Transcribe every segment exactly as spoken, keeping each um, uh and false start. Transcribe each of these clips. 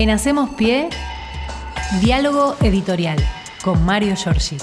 En Hacemos Pie, diálogo editorial con Mario Giorgi.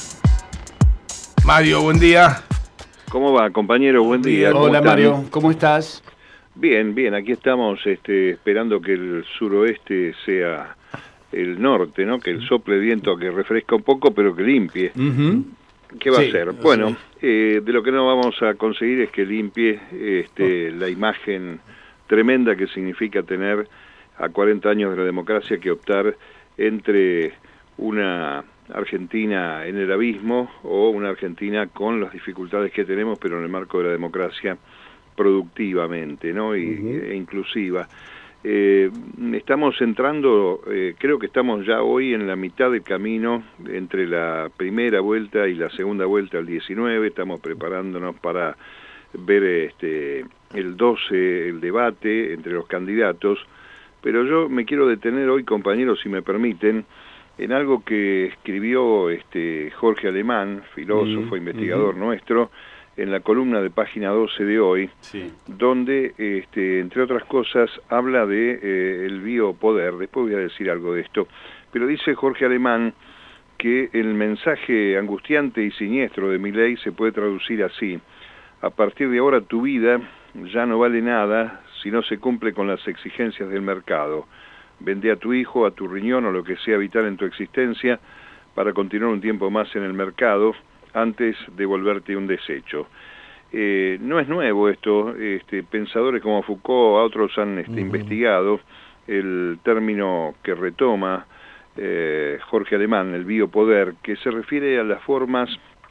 Mario, buen día. ¿Cómo va, compañero? Buen día. Hola, Mario, ¿cómo estás? Bien, bien, aquí estamos este, esperando que el suroeste sea el norte, ¿no? Que el sople viento que refresca un poco, pero que limpie. Uh-huh. ¿Qué va sí, a hacer? Sí. Bueno, eh, de lo que no vamos a conseguir es que limpie este, oh. la imagen tremenda que significa tener a cuarenta años de la democracia que optar entre una Argentina en el abismo o una Argentina con las dificultades que tenemos, pero en el marco de la democracia productivamente, ¿no? Y, uh-huh. e inclusiva. Eh, estamos entrando, eh, creo que estamos ya hoy en la mitad del camino entre la primera vuelta y la segunda vuelta al diecinueve, estamos preparándonos para ver este, el doce, el debate entre los candidatos, pero yo me quiero detener hoy, compañeros, si me permiten, en algo que escribió este, Jorge Alemán, filósofo, uh-huh. investigador uh-huh. nuestro, en la columna de página doce de hoy, sí. donde, este, entre otras cosas, habla de eh, el biopoder. Después voy a decir algo de esto. Pero dice Jorge Alemán que el mensaje angustiante y siniestro de Milei se puede traducir así: a partir de ahora tu vida ya no vale nada si no se cumple con las exigencias del mercado. Vende a tu hijo, a tu riñón o lo que sea vital en tu existencia para continuar un tiempo más en el mercado antes de volverte un desecho. Eh, no es nuevo esto, este, pensadores como Foucault, otros han este, uh-huh. investigado el término que retoma eh, Jorge Alemán, el biopoder, que se refiere a las formas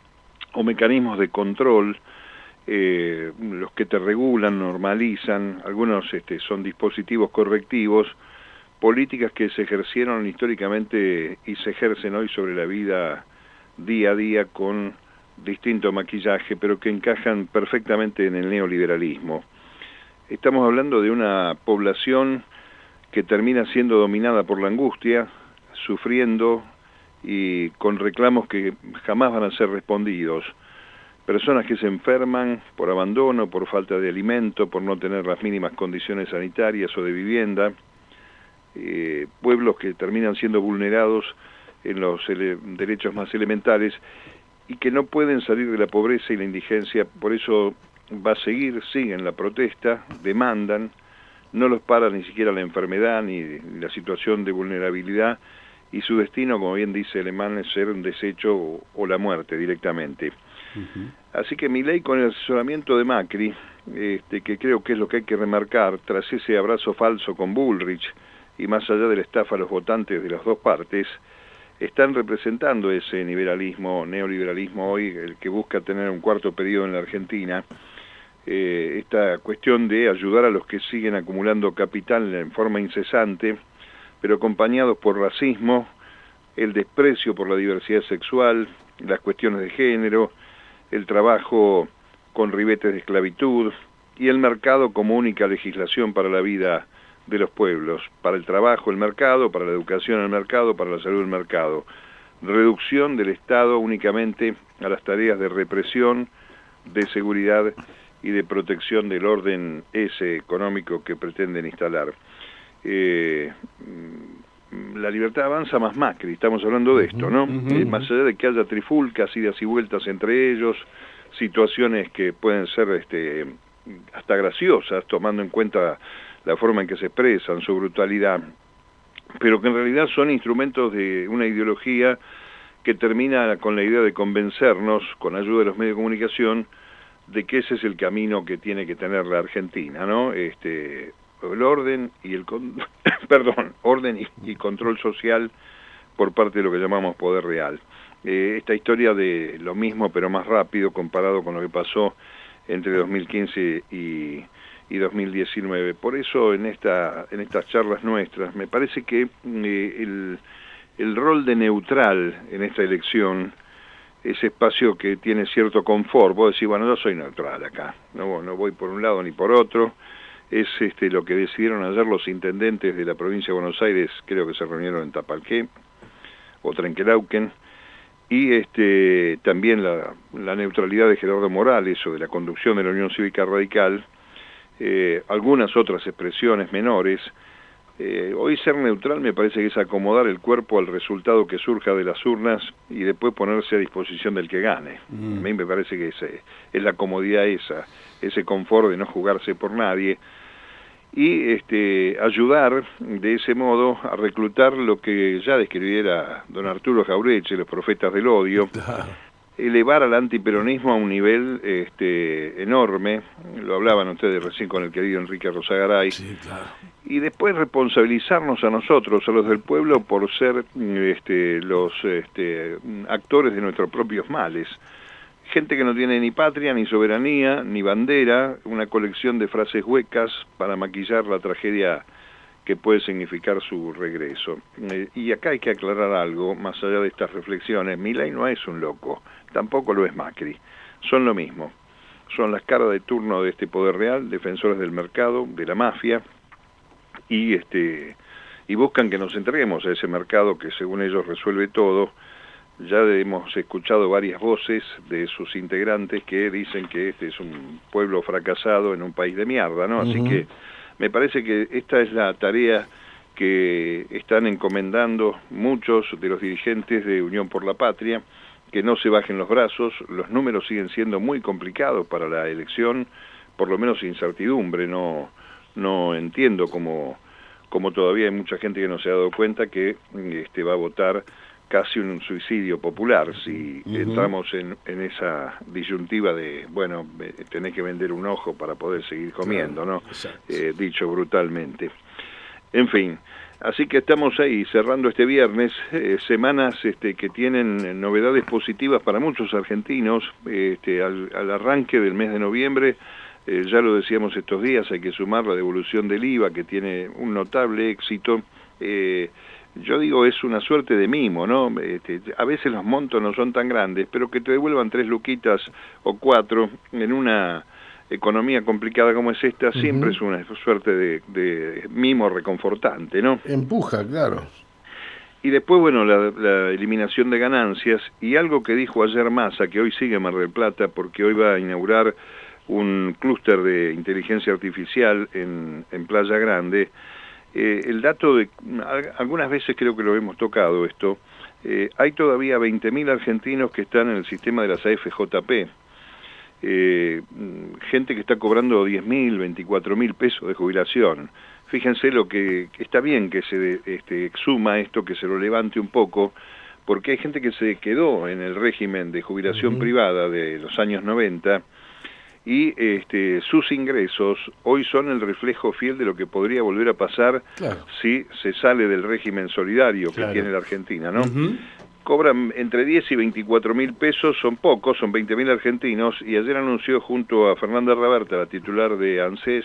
o mecanismos de control, eh, los que te regulan, normalizan, algunos este, son dispositivos correctivos, políticas que se ejercieron históricamente y se ejercen hoy sobre la vida día a día con distinto maquillaje, pero que encajan perfectamente en el neoliberalismo. Estamos hablando de una población que termina siendo dominada por la angustia, sufriendo y con reclamos que jamás van a ser respondidos. Personas que se enferman por abandono, por falta de alimento, por no tener las mínimas condiciones sanitarias o de vivienda, eh, pueblos que terminan siendo vulnerados en los ele- derechos más elementales y que no pueden salir de la pobreza y la indigencia. Por eso va a seguir, siguen la protesta, demandan, no los para ni siquiera la enfermedad ni la situación de vulnerabilidad, y su destino, como bien dice Alemán, es ser un desecho o, o la muerte directamente. Uh-huh. Así que Milei, con el asesoramiento de Macri, este, que creo que es lo que hay que remarcar, tras ese abrazo falso con Bullrich, y más allá de la estafa a los votantes de las dos partes, están representando ese liberalismo, neoliberalismo hoy, el que busca tener un cuarto periodo en la Argentina, eh, esta cuestión de ayudar a los que siguen acumulando capital en forma incesante, pero acompañados por racismo, el desprecio por la diversidad sexual, las cuestiones de género, el trabajo con ribetes de esclavitud y el mercado como única legislación para la vida de los pueblos, para el trabajo el mercado, para la educación el mercado, para la salud el mercado. Reducción del Estado únicamente a las tareas de represión, de seguridad y de protección del orden ese económico que pretenden instalar. Eh, la libertad avanza más Macri, estamos hablando de esto, ¿no? Uh-huh, eh, más allá de que haya trifulcas, idas y vueltas entre ellos, situaciones que pueden ser este, hasta graciosas, tomando en cuenta la forma en que se expresan, su brutalidad, pero que en realidad son instrumentos de una ideología que termina con la idea de convencernos, con ayuda de los medios de comunicación, de que ese es el camino que tiene que tener la Argentina, ¿no? Este, el orden y el con... perdón, orden y, y control social por parte de lo que llamamos poder real. Eh, esta historia de lo mismo pero más rápido comparado con lo que pasó entre dos mil quince y y dos mil diecinueve. Por eso en esta en estas charlas nuestras me parece que eh, el, el rol de neutral en esta elección, ese espacio que tiene cierto confort, vos decís, bueno, yo soy neutral acá, no, no voy por un lado ni por otro, es este lo que decidieron ayer los intendentes de la provincia de Buenos Aires, creo que se reunieron en Tapalqué o Trenquelauquen, y este también la, la neutralidad de Gerardo Morales o de la conducción de la Unión Cívica Radical, eh, algunas otras expresiones menores, Eh, hoy ser neutral me parece que es acomodar el cuerpo al resultado que surja de las urnas y después ponerse a disposición del que gane. Mm. A mí me parece que es, es la comodidad esa, ese confort de no jugarse por nadie, y este, ayudar de ese modo a reclutar lo que ya describiera don Arturo Jauretche, los profetas del odio, claro. Elevar al antiperonismo a un nivel este, enorme, lo hablaban ustedes recién con el querido Enrique Rosagaray, sí, claro. Y después responsabilizarnos a nosotros, a los del pueblo, por ser este, los este, actores de nuestros propios males. Gente que no tiene ni patria, ni soberanía, ni bandera, una colección de frases huecas para maquillar la tragedia que puede significar su regreso. Eh, y acá hay que aclarar algo, más allá de estas reflexiones. Milei no es un loco, tampoco lo es Macri. Son lo mismo. Son las caras de turno de este poder real, defensores del mercado, de la mafia, y este y buscan que nos entreguemos a ese mercado que según ellos resuelve todo. Ya hemos escuchado varias voces de sus integrantes que dicen que este es un pueblo fracasado en un país de mierda, ¿no? Uh-huh. Así que me parece que esta es la tarea que están encomendando muchos de los dirigentes de Unión por la Patria, que no se bajen los brazos. Los números siguen siendo muy complicados para la elección, por lo menos incertidumbre. No, no entiendo cómo, cómo todavía hay mucha gente que no se ha dado cuenta que este, va a votar casi un suicidio popular si uh-huh. entramos en, en esa disyuntiva de, bueno, tenés que vender un ojo para poder seguir comiendo, claro, ¿no? Eh, dicho brutalmente. En fin, así que estamos ahí cerrando este viernes, eh, semanas este, que tienen novedades positivas para muchos argentinos. Este, al, al arranque del mes de noviembre, eh, ya lo decíamos estos días, hay que sumar la devolución del I V A, que tiene un notable éxito. Eh, Yo digo, es una suerte de mimo, ¿no? Este, a veces los montos no son tan grandes, pero que te devuelvan tres luquitas o cuatro en una economía complicada como es esta, uh-huh. siempre es una suerte de, de mimo reconfortante, ¿no? Empuja, claro. Y después, bueno, la, la eliminación de ganancias, y algo que dijo ayer Massa, que hoy sigue en Mar del Plata, porque hoy va a inaugurar un clúster de inteligencia artificial en, en Playa Grande. Eh, el dato de, algunas veces creo que lo hemos tocado esto, eh, hay todavía veinte mil argentinos que están en el sistema de las A F J P, eh, gente que está cobrando diez mil, veinticuatro mil pesos de jubilación. Fíjense lo que, que está bien que se este, exuma esto, que se lo levante un poco, porque hay gente que se quedó en el régimen de jubilación uh-huh. privada de los años noventa, y este, sus ingresos hoy son el reflejo fiel de lo que podría volver a pasar claro. si se sale del régimen solidario claro. que tiene la Argentina, ¿no? Uh-huh. Cobran entre diez y veinticuatro mil pesos, son pocos, son veinte mil argentinos, y ayer anunció junto a Fernanda Raberta, la titular de ANSES,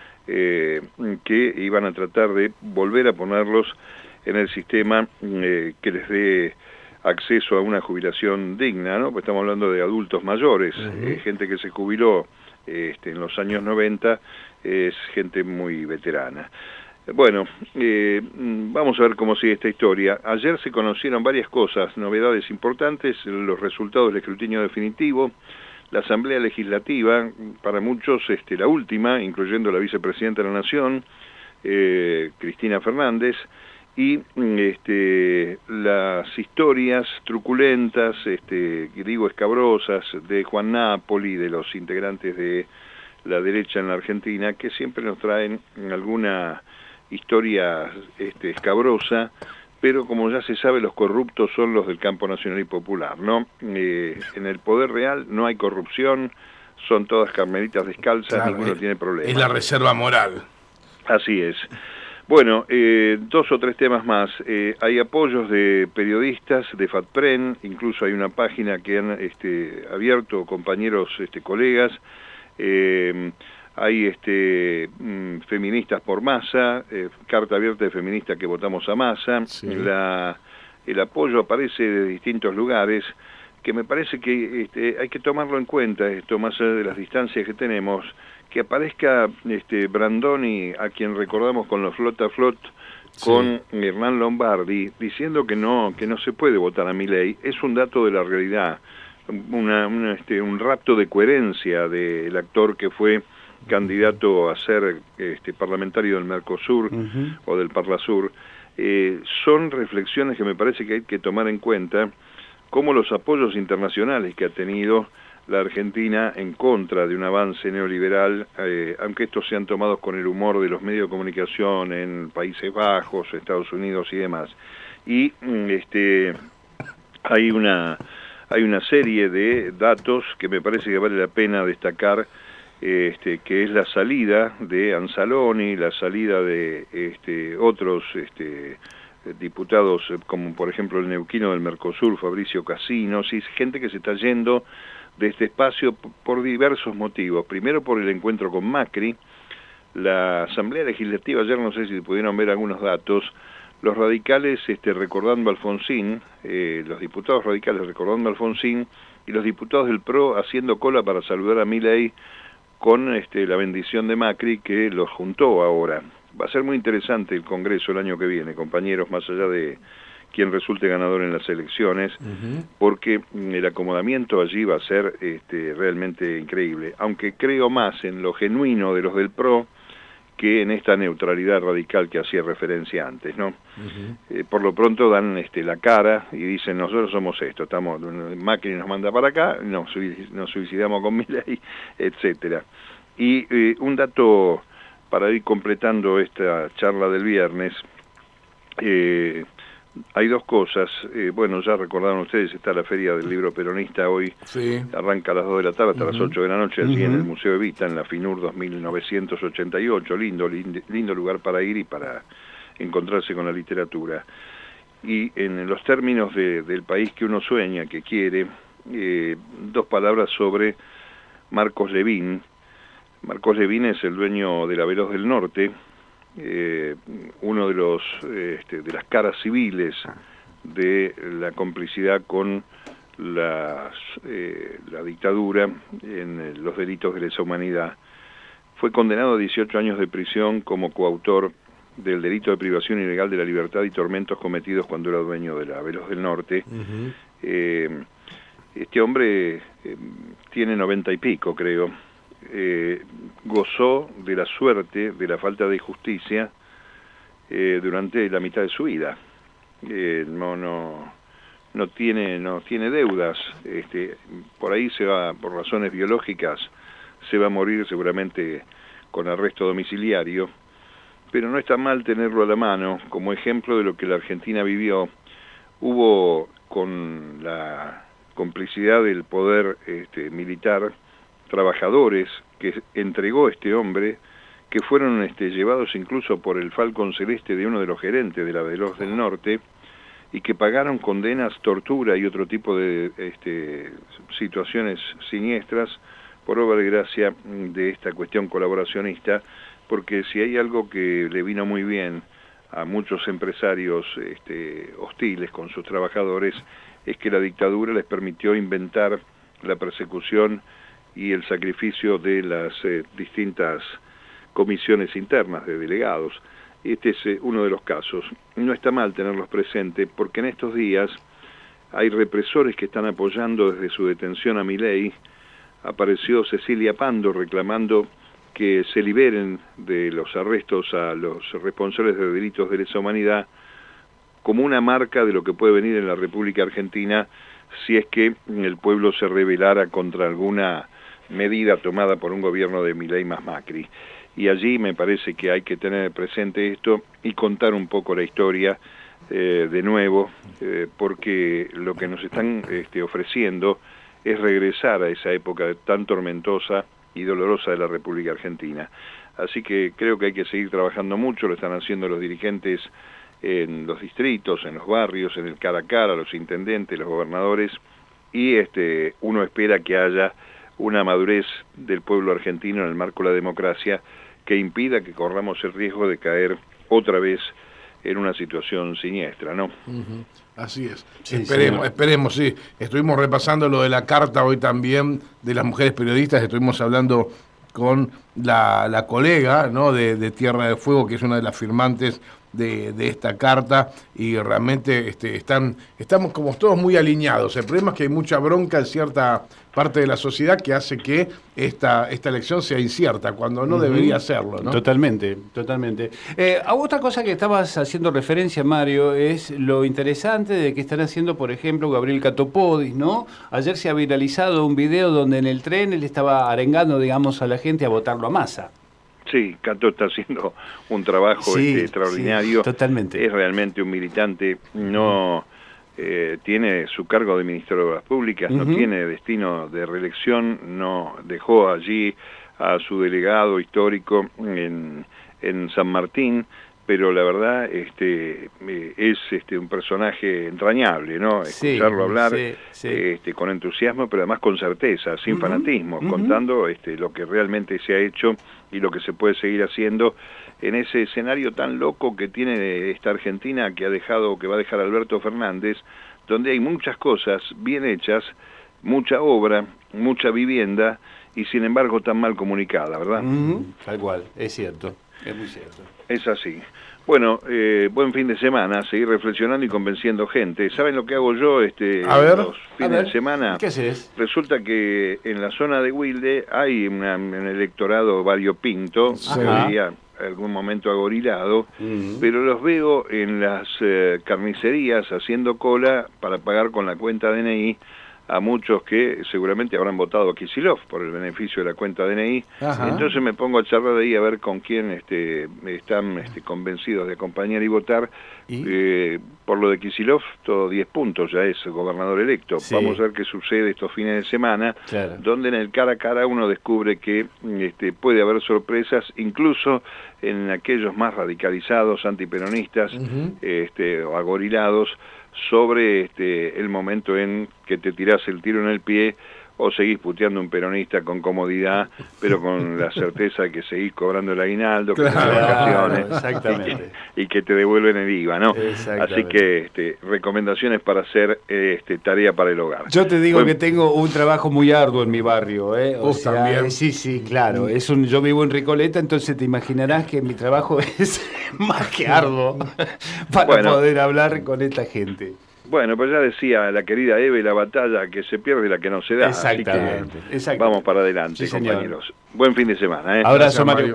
eh, que iban a tratar de volver a ponerlos en el sistema eh, que les dé acceso a una jubilación digna, ¿no? Pues estamos hablando de adultos mayores, uh-huh. eh, gente que se jubiló este, en los años noventa, es gente muy veterana. Bueno, eh, vamos a ver cómo sigue esta historia. Ayer se conocieron varias cosas, novedades importantes, los resultados del escrutinio definitivo, la Asamblea Legislativa, para muchos este, la última, incluyendo la vicepresidenta de la Nación, eh, Cristina Fernández, y este, las historias truculentas, este, digo escabrosas, de Juan Napoli, de los integrantes de la derecha en la Argentina, que siempre nos traen alguna historia este, escabrosa, pero como ya se sabe, los corruptos son los del campo nacional y popular, ¿no? Eh, en el poder real no hay corrupción, son todas carmelitas descalzas, claro, ninguno es, tiene problema. Es la reserva moral. Así es. Bueno, eh, dos o tres temas más. Eh, hay apoyos de periodistas de FATPREN, incluso hay una página que han este, abierto compañeros, este, colegas. Eh, hay este, mm, feministas por Massa, eh, carta abierta de feministas que votamos a Massa. Sí. La, el apoyo aparece de distintos lugares, que me parece que este, hay que tomarlo en cuenta, esto más allá de las distancias que tenemos. Que aparezca este Brandoni, a quien recordamos con los Flota Flot, con sí. Hernán Lombardi, diciendo que no que no se puede votar a Milei, es un dato de la realidad, una, una, este, un rapto de coherencia del actor que fue candidato a ser este, parlamentario del Mercosur uh-huh. o del Parlasur, eh, son reflexiones que me parece que hay que tomar en cuenta, como los apoyos internacionales que ha tenido la Argentina en contra de un avance neoliberal, eh, aunque estos sean tomados con el humor de los medios de comunicación en Países Bajos, Estados Unidos y demás. Y este, hay una, hay una serie de datos que me parece que vale la pena destacar, este, que es la salida de Anzaloni, la salida de este, otros este, diputados, como por ejemplo el neuquino del Mercosur, Fabricio Casinos, y gente que se está yendo de este espacio por diversos motivos. Primero, por el encuentro con Macri. La Asamblea Legislativa, ayer no sé si pudieron ver algunos datos, los radicales este, recordando a Alfonsín, eh, los diputados radicales recordando a Alfonsín, y los diputados del P R O haciendo cola para saludar a Milei con este, la bendición de Macri, que los juntó ahora. Va a ser muy interesante el Congreso el año que viene, compañeros, más allá de quien resulte ganador en las elecciones, uh-huh. porque el acomodamiento allí va a ser este, realmente increíble, aunque creo más en lo genuino de los del P R O que en esta neutralidad radical que hacía referencia antes, ¿no? Uh-huh. Eh, por lo pronto dan este, la cara y dicen, nosotros somos esto, estamos, Macri nos manda para acá, nos, nos suicidamos con Milei, etcétera. Y eh, un dato para ir completando esta charla del viernes, eh, hay dos cosas, eh, bueno, ya recordaron ustedes, está la Feria del Libro Peronista hoy, sí. Arranca a las dos de la tarde hasta uh-huh. las ocho de la noche, allí uh-huh. en el Museo Evita, en la FINUR dos mil novecientos ochenta y ocho, lindo, lindo, lindo lugar para ir y para encontrarse con la literatura. Y en los términos de, del país que uno sueña, que quiere, eh, dos palabras sobre Marcos Levín. Marcos Levín es el dueño de la Veloz del Norte, Eh, uno de los este, de las caras civiles de la complicidad con las, eh, la dictadura en los delitos de lesa humanidad. Fue condenado a dieciocho años de prisión como coautor del delito de privación ilegal de la libertad y tormentos cometidos cuando era dueño de la Veloz del Norte. Uh-huh. eh, este hombre eh, tiene noventa y pico, creo. Eh, gozó de la suerte de la falta de justicia eh, durante la mitad de su vida. Eh, no, no, no tiene, no tiene deudas. Este, por ahí se va, por razones biológicas, se va a morir seguramente con arresto domiciliario, pero no está mal tenerlo a la mano como ejemplo de lo que la Argentina vivió. Hubo, con la complicidad del poder este, militar, trabajadores que entregó este hombre, que fueron este, llevados incluso por el Falcon Celeste de uno de los gerentes de la Veloz del Norte, y que pagaron condenas, tortura y otro tipo de este, situaciones siniestras por obra y gracia de esta cuestión colaboracionista, porque si hay algo que le vino muy bien a muchos empresarios este, hostiles con sus trabajadores, es que la dictadura les permitió inventar la persecución y el sacrificio de las eh, distintas comisiones internas de delegados. Este es eh, uno de los casos. No está mal tenerlos presentes, porque en estos días hay represores que están apoyando desde su detención a Milei. Apareció Cecilia Pando reclamando que se liberen de los arrestos a los responsables de delitos de lesa humanidad, como una marca de lo que puede venir en la República Argentina si es que el pueblo se rebelara contra alguna medida tomada por un gobierno de Milei más Macri. Y allí me parece que hay que tener presente esto y contar un poco la historia eh, de nuevo, eh, porque lo que nos están este, ofreciendo es regresar a esa época tan tormentosa y dolorosa de la República Argentina. Así que creo que hay que seguir trabajando mucho, lo están haciendo los dirigentes en los distritos, en los barrios, en el cara a cara, los intendentes, los gobernadores, y este, uno espera que haya una madurez del pueblo argentino en el marco de la democracia que impida que corramos el riesgo de caer otra vez en una situación siniestra, ¿no? Uh-huh. Así es. Sí, esperemos, sí. esperemos, sí. Estuvimos repasando lo de la carta hoy también de las mujeres periodistas, estuvimos hablando con la, la colega, ¿no?, de, de Tierra de Fuego, que es una de las firmantes de, de esta carta y realmente este, están, estamos como todos muy alineados. El problema es que hay mucha bronca en cierta parte de la sociedad que hace que esta, esta elección sea incierta, cuando no uh-huh. debería serlo, ¿no? Totalmente, totalmente. Eh, a otra cosa que estabas haciendo referencia, Mario, es lo interesante de que están haciendo, por ejemplo, Gabriel Catopodis, ¿no? Ayer se ha viralizado un video donde en el tren él estaba arengando, digamos, a la gente a votarlo a Massa. Sí, Cato está haciendo un trabajo sí, este, extraordinario. Sí, totalmente. Es realmente un militante, no eh, tiene su cargo de Ministerio de Obras Públicas, uh-huh. no tiene destino de reelección, no dejó allí a su delegado histórico en, en San Martín, pero la verdad este eh, es este un personaje entrañable, ¿no? Escucharlo sí, hablar sí, sí. Este, con entusiasmo, pero además con certeza, sin uh-huh, fanatismo, uh-huh. contando este, lo que realmente se ha hecho y lo que se puede seguir haciendo en ese escenario tan loco que tiene esta Argentina, que ha dejado, que va a dejar Alberto Fernández, donde hay muchas cosas bien hechas, mucha obra, mucha vivienda, y sin embargo tan mal comunicada, ¿verdad? Uh-huh. Tal cual, es cierto. Es muy cierto. Es así. Bueno, eh, buen fin de semana, seguir reflexionando y convenciendo gente. ¿Saben lo que hago yo este, a ver, los fines ver. de semana? ¿Qué haces? Resulta que en la zona de Wilde hay una, un electorado variopinto, se veía algún momento agorilado, uh-huh. pero los veo en las eh, carnicerías haciendo cola para pagar con la cuenta D N I a muchos que seguramente habrán votado a Kicillof por el beneficio de la cuenta D N I. Ajá. Entonces me pongo a charlar ahí a ver con quién este, están este, convencidos de acompañar y votar. ¿Y? Eh, por lo de Kicillof, todo diez puntos, ya es gobernador electo. Sí. Vamos a ver qué sucede estos fines de semana, claro. donde en el cara a cara uno descubre que este, puede haber sorpresas, incluso en aquellos más radicalizados, antiperonistas, uh-huh. este, o agorilados, sobre este, el momento en que te tirás el tiro en el pie o seguís puteando a un peronista con comodidad, pero con la certeza de que seguís cobrando el aguinaldo, que claro, tenés vacaciones, exactamente. Y, que, y que te devuelven el I V A, ¿no? Así que este, recomendaciones para hacer este, tarea para el hogar. Yo te digo bueno, que tengo un trabajo muy arduo en mi barrio, ¿eh? O sea, también. Sí, sí, claro. Es un, yo vivo en Recoleta, entonces te imaginarás que mi trabajo es más que arduo para bueno, poder hablar con esta gente. Bueno, pues ya decía la querida Eve, la batalla que se pierde y la que no se da. Exactamente. Así que exactamente. Vamos para adelante, sí, compañeros. Buen fin de semana. ¿eh? Abrazo, Mario.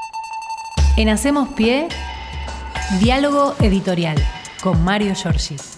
En Hacemos Pie, diálogo editorial con Mario Giorgi.